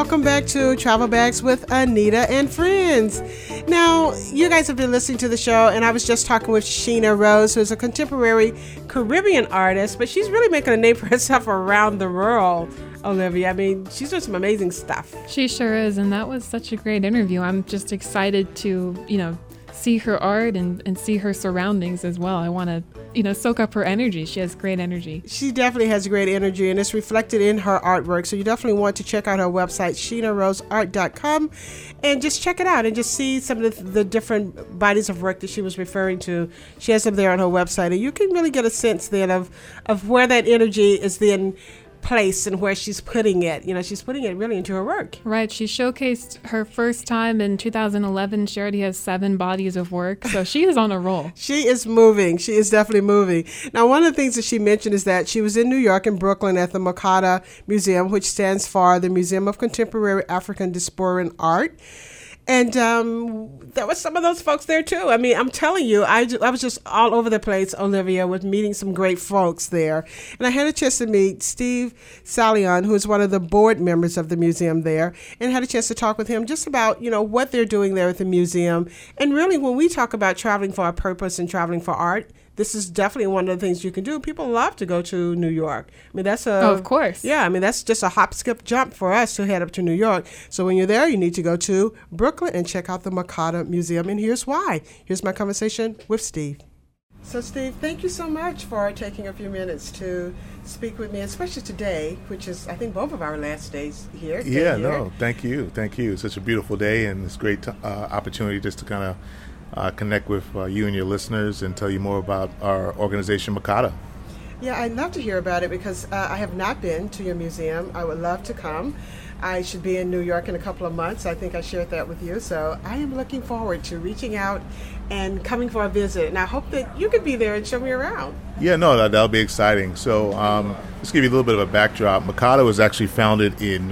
welcome back to Travel Bags with Anita and Friends. Now, you guys have been listening to the show, and I was just talking with Sheena Rose, who's a contemporary Caribbean artist, but she's really making a name for herself around the world, Olivia. I mean, she's doing some amazing stuff. She sure is, and that was such a great interview. I'm just excited to, see her art and see her surroundings as well. I want to, soak up her energy. She has great energy. She definitely has great energy, and it's reflected in her artwork. So you definitely want to check out her website, sheenaroseart.com, and just check it out and just see some of the different bodies of work that she was referring to. She has them there on her website, and you can really get a sense then of where that energy is then place and where she's putting it. She's putting it really into her work. Right. She showcased her first time in 2011. She already has 7 bodies of work. So she is on a roll. She is moving. She is definitely moving. Now, one of the things that she mentioned is that she was in New York and Brooklyn at the MoCADA Museum, which stands for the Museum of Contemporary African Diasporan Art. And there were some of those folks there, too. I mean, I'm telling you, I was just all over the place, Olivia, with meeting some great folks there. And I had a chance to meet Steve Salion, who is one of the board members of the museum there, and had a chance to talk with him just about, what they're doing there at the museum. And really, when we talk about traveling for a purpose and traveling for art, this is definitely one of the things you can do. People love to go to New York. I mean, of course. Yeah, I mean, that's just a hop, skip, jump for us to head up to New York. So when you're there, you need to go to Brooklyn and check out the MoCADA Museum. And here's why. Here's my conversation with Steve. So, Steve, thank you so much for taking a few minutes to speak with me, especially today, which is, I think, both of our last days here. Yeah, no, thank you. Thank you. It's such a beautiful day, and it's a great opportunity just to kind of connect with you and your listeners and tell you more about our organization, MoCADA. Yeah, I'd love to hear about it because I have not been to your museum. I would love to come. I should be in New York in a couple of months. I think I shared that with you. So I am looking forward to reaching out and coming for a visit. And I hope that you could be there and show me around. Yeah, no, that'll be exciting. So let's give you a little bit of a backdrop. MoCADA was actually founded in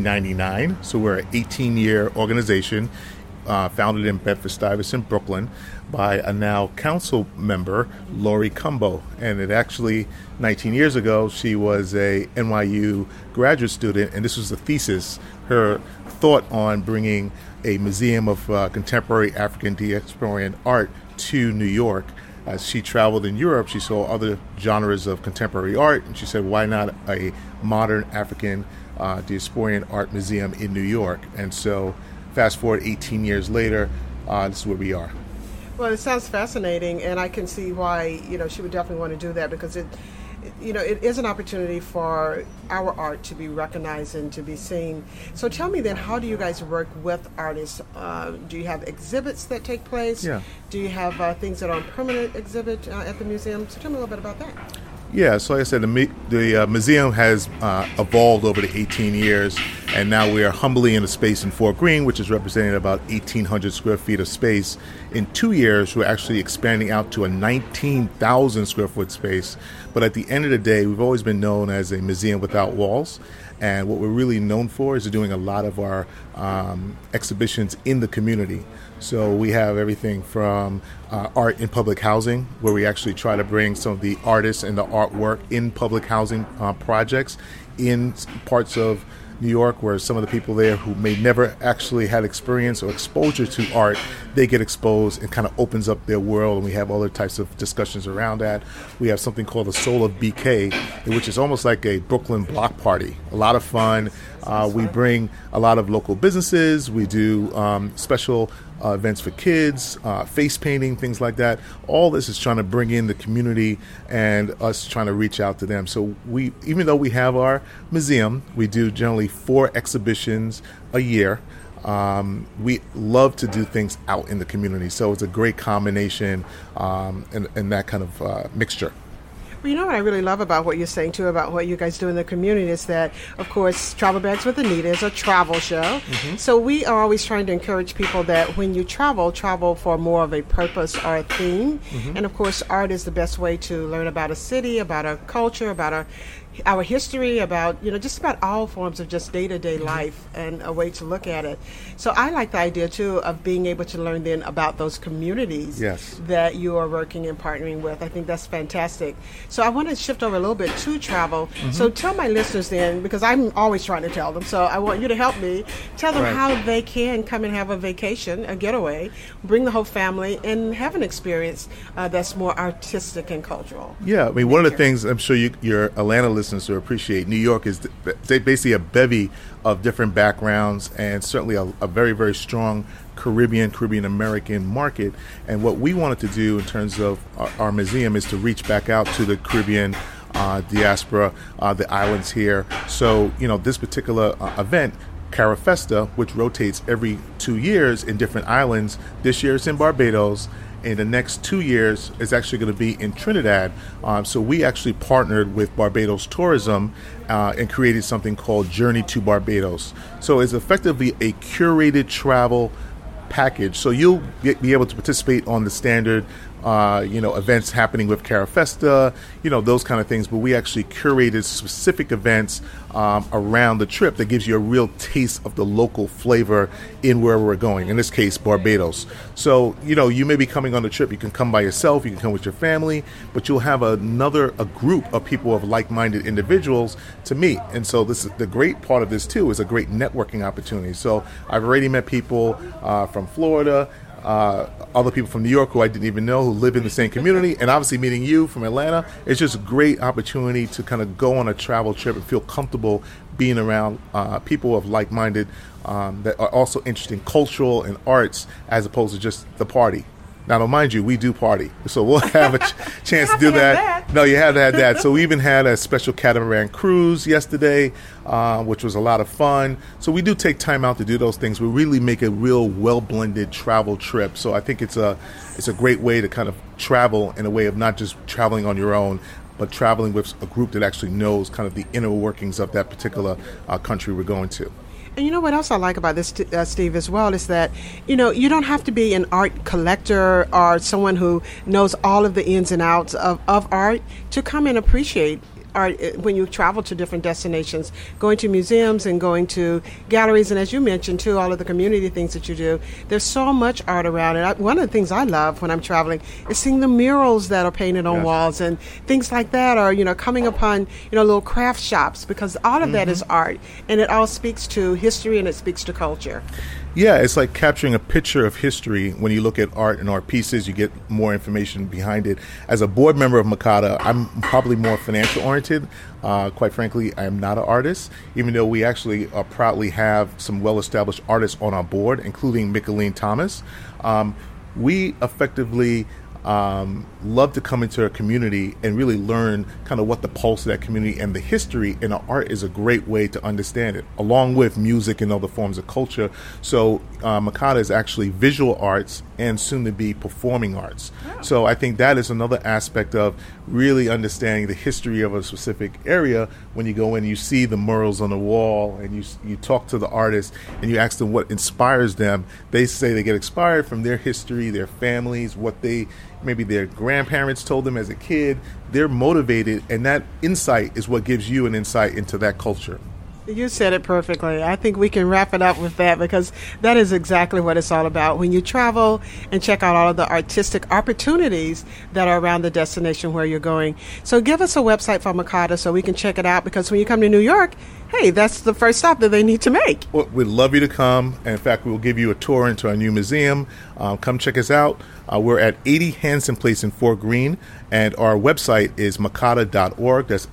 1999. So we're an 18-year organization. Founded in Bedford-Stuyvesant, Brooklyn, by a now council member, Lori Cumbo. And it actually, 19 years ago, she was a NYU graduate student, and this was the thesis, her thought on bringing a museum of contemporary African diasporan art to New York. As she traveled in Europe, she saw other genres of contemporary art, and she said, why not a modern African diasporan art museum in New York? And so fast forward 18 years later, this is where we are. Well, it sounds fascinating, and I can see why, she would definitely want to do that because it is an opportunity for our art to be recognized and to be seen. So tell me then, how do you guys work with artists? Do you have exhibits that take place? Yeah. Do you have things that are on permanent exhibit at the museum? So tell me a little bit about that. Yeah, so like I said, the museum has evolved over the 18 years, and now we are humbly in a space in Fort Greene, which is representing about 1,800 square feet of space. In 2 years, we're actually expanding out to a 19,000 square foot space. But at the end of the day, we've always been known as a museum without walls. And what we're really known for is doing a lot of our exhibitions in the community. So we have everything from art in public housing, where we actually try to bring some of the artists and the artwork in public housing projects in parts of New York, where some of the people there who may never actually had experience or exposure to art, they get exposed and kind of opens up their world, and we have other types of discussions around that. We have something called the Soul of BK, which is almost like a Brooklyn block party. A lot of fun. We bring a lot of local businesses. We do special events for kids, face painting, things like that. All this is trying to bring in the community and us trying to reach out to them. So we, even though we have our museum, we do generally 4 exhibitions a year. We love to do things out in the community. So it's a great combination and that kind of mixture. Well, you know what I really love about what you're saying, too, about what you guys do in the community is that, of course, Travel Bags with Anita is a travel show. Mm-hmm. So we are always trying to encourage people that when you travel for more of a purpose or a theme. Mm-hmm. And, of course, art is the best way to learn about a city, about a culture, about a our history, about just about all forms of just day-to-day life, and a way to look at it. So I like the idea too of being able to learn then about those communities that you are working and partnering with. I think that's fantastic. So I want to shift over a little bit to travel. So tell my listeners then, because I'm always trying to tell them, so I want you to help me tell them how they can come and have a vacation, a getaway, bring the whole family, and have an experience that's more artistic and cultural. Yeah, I mean, one of the things I'm sure your Atlanta listeners will appreciate, New York is basically a bevy of different backgrounds, and certainly a very, very strong Caribbean American market. And what we wanted to do in terms of our museum is to reach back out to the Caribbean diaspora, the islands here. So, this particular event, Carafesta, which rotates every 2 years in different islands. This year it's in Barbados. In the next 2 years, it's actually going to be in Trinidad. So we actually partnered with Barbados Tourism and created something called Journey to Barbados. So it's effectively a curated travel package. So you'll be able to participate on the standard events happening with Carafesta, those kind of things. But we actually curated specific events around the trip that gives you a real taste of the local flavor in where we're going. In this case, Barbados. So, you may be coming on the trip. You can come by yourself. You can come with your family. But you'll have a group of people, of like-minded individuals to meet. And so this is the great part of this, too, is a great networking opportunity. So I've already met people from Florida, other people from New York who I didn't even know, who live in the same community, and obviously meeting you from Atlanta. It's just a great opportunity to kind of go on a travel trip and feel comfortable being around people of like-minded that are also interested in cultural and arts, as opposed to just the party. Now, mind you, we do party, so we'll have a chance to do that. No, you have to have that. So we even had a special catamaran cruise yesterday, which was a lot of fun. So we do take time out to do those things. We really make a real well-blended travel trip. So I think it's a great way to kind of travel in a way of not just traveling on your own, but traveling with a group that actually knows kind of the inner workings of that particular country we're going to. And you know what else I like about this, Steve, as well, is that, you don't have to be an art collector or someone who knows all of the ins and outs of art to come and appreciate art when you travel to different destinations, going to museums and going to galleries. And as you mentioned, too, all of the community things that you do, there's so much art around it. One of the things I love when I'm traveling is seeing the murals that are painted on walls and things like that, or, coming upon, little craft shops, because all of that is art, and it all speaks to history and it speaks to culture. Yeah, it's like capturing a picture of history. When you look at art and art pieces, you get more information behind it. As a board member of Makata, I'm probably more financial oriented. Quite frankly, I am not an artist, even though we actually proudly have some well-established artists on our board, including Micheline Thomas. We effectively love to come into a community and really learn kind of what the pulse of that community and the history, and art is a great way to understand it, along with music and other forms of culture. So Makata is actually visual arts and soon to be performing arts. Wow. So I think that is another aspect of really understanding the history of a specific area. When you go in, you see the murals on the wall, and you talk to the artist and you ask them what inspires them. They say they get inspired from their history, their families, what maybe their grandparents told them as a kid. They're motivated, and that insight is what gives you an insight into that culture. You said it perfectly. I think we can wrap it up with that, because that is exactly what it's all about. When you travel and check out all of the artistic opportunities that are around the destination where you're going. So give us a website for Makata so we can check it out, because when you come to New York, hey, that's the first stop that they need to make. Well, we'd love you to come. And in fact, we'll give you a tour into our new museum. Come check us out. We're at 80 Hanson Place in Fort Greene, and our website is makata.org. That's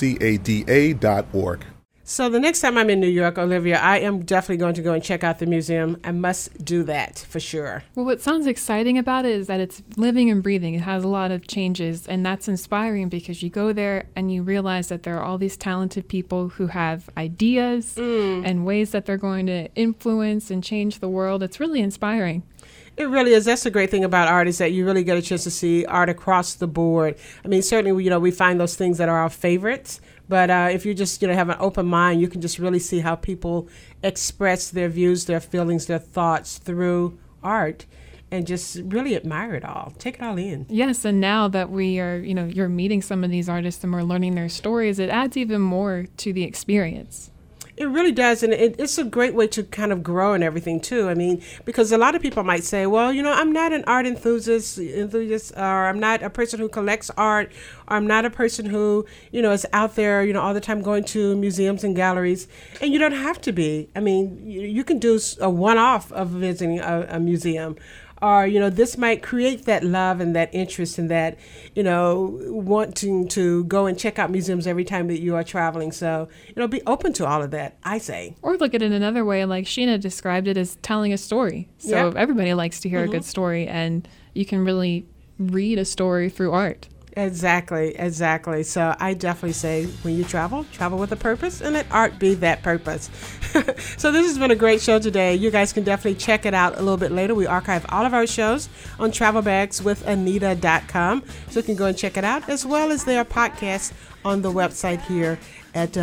MOCADA.org. So the next time I'm in New York, Olivia, I am definitely going to go and check out the museum. I must do that for sure. Well, what sounds exciting about it is that it's living and breathing. It has a lot of changes, and that's inspiring, because you go there and you realize that there are all these talented people who have ideas and ways that they're going to influence and change the world. It's really inspiring. It really is. That's the great thing about art, is that you really get a chance to see art across the board. I mean, certainly, we find those things that are our favorites. But if you just, have an open mind, you can just really see how people express their views, their feelings, their thoughts through art. and just really admire it all. Take it all in. Yes, and now that we are, you're meeting some of these artists and we're learning their stories, it adds even more to the experience. It really does, and it's a great way to kind of grow and everything too. I mean, because a lot of people might say, well, I'm not an art enthusiast, or I'm not a person who collects art, or I'm not a person who, is out there, all the time going to museums and galleries. And you don't have to be. I mean, you can do a one-off of visiting a museum. Or, this might create that love and that interest and that, wanting to go and check out museums every time that you are traveling. So, be open to all of that, I say. Or look at it another way, like Sheena described it, as telling a story. So everybody likes to hear a good story, and you can really read a story through art. Exactly. So I definitely say when you travel with a purpose, and let art be that purpose. So this has been a great show today. You guys can definitely check it out a little bit later. We archive all of our shows on travelbagswithanita.com, so you can go and check it out, as well as their podcasts on the website here at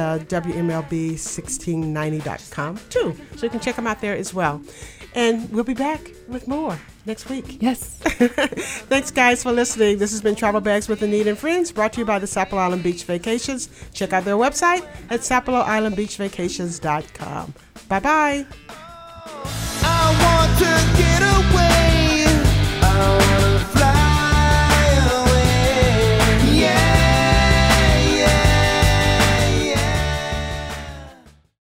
WMLB1690.com too. So you can check them out there as well. And we'll be back with more next week. Yes. Thanks, guys, for listening. This has been Travel Bags with Anita and Friends, brought to you by the Sapelo Island Beach Vacations. Check out their website at SapeloIslandBeachVacations.com. Bye-bye.